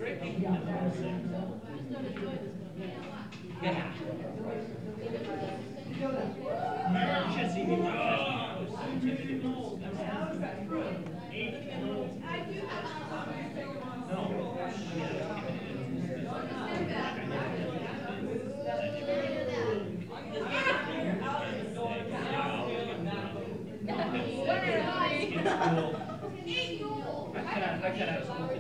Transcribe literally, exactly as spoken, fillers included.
Yeah. You should see me when I was so intimidated with this stuff. Eight. No. No. I mean, I was intimidated with this stuff. Like, I never did anything. I never did like, yeah, I always get put on in school. I cut out, I cut out of school